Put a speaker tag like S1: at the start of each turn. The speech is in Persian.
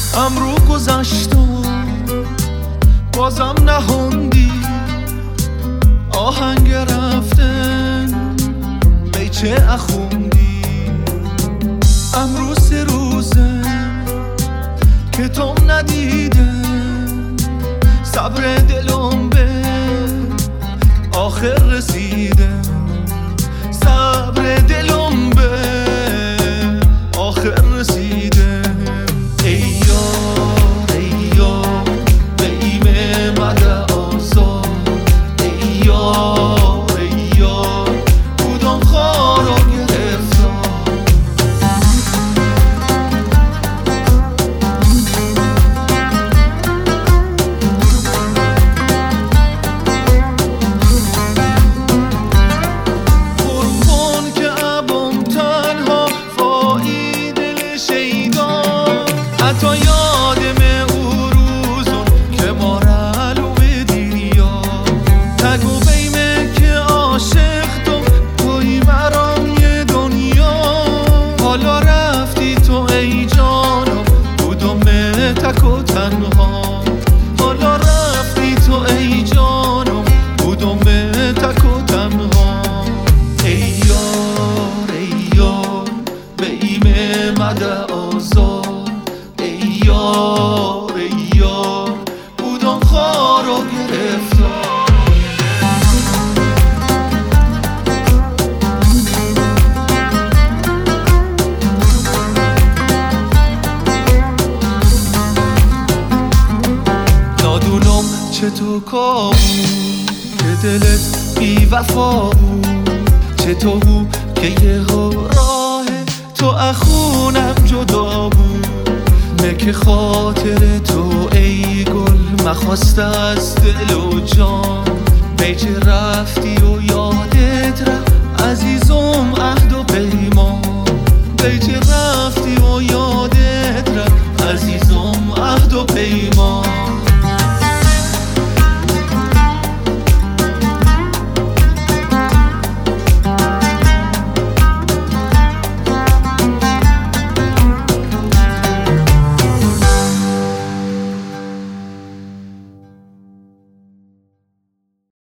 S1: امرو گذشت و بازم نهوندی آهنگ رفتن بیچه اخوندی. امرو 3 روزه که تو ندیدم، صبر دلم به آخر رسیدم، صبر دلم به آخر رسیدم. ای یار ای یار به ایمه مده آزار، ای یار ای یار کدام خارا گرفتار. قربان که ابم تنها فایی دل شیدا، حتی یادم او روزون که ما رلو دیا. تگو بیمه که عاشق توی برام یه دنیا. حالا رفتی تو ای جانم کدومه تک و تنها. حالا رفتی تو ای جانم کدومه تک و تنها. ای یار ای یار به ایمه مده آزار، ای یار ای یار کدام خارا گرفتار. نادونم چه تو کابود که دلت بی وفا بود، چه تو بود که یه راه تو اخونم جدا بود. که خاطر تو ای گل مخواسته از دل و جان. بیچه رفتی و یادت رفت عزیزم عهد و پیمان. بیچه رفتی و یادت رفت عزیزم عهد و پیمان.